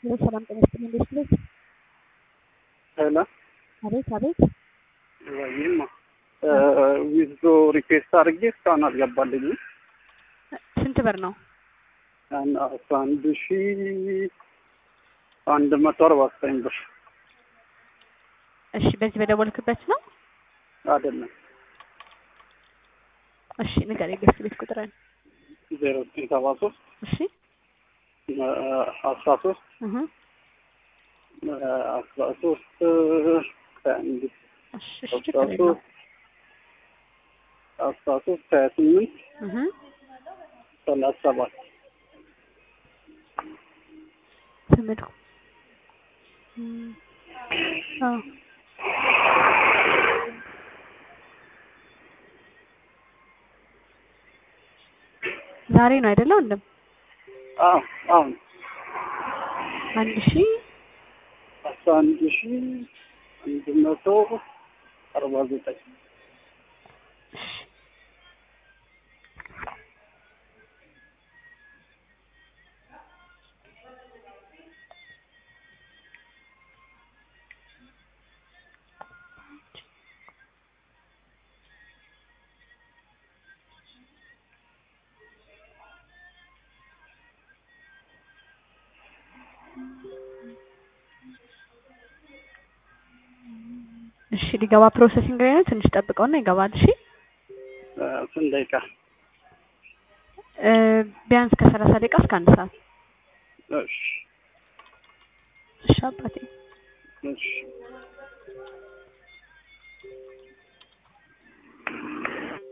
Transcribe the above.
ሰላም ጤና ይስጥልኝ። እንዴት ነሽ? ሄሎ አቤት አቤት። ወይማ ዊዝዶ ሪኩዌስት አድርጌ እስካሁን አልገባልኝም። ስንት ብር ነው? 1149 ብር። እሺ በዚህ በደወልክበት ነው? አይደለም። እሺ ንገረኝ የቤት ቤት ቁጥርን። 0973 እሺ 13 እህ 13 ከአንድ እሺ ችግር የለውም። 13 28 እህ 37 ስምንት አዎ ዛሬ ነው አይደል? ወንድም አሁን 11,149 እሺ ሊገባ ፕሮሰሲንግ ላይ ነው። ትንሽ ጠብቀውና ይገባል። እሺ ስንት ደቂቃ? ቢያንስ ከ30 ደቂቃ እስከ 1 ሰዓት። እሺ እሺ አባቴ። እሺ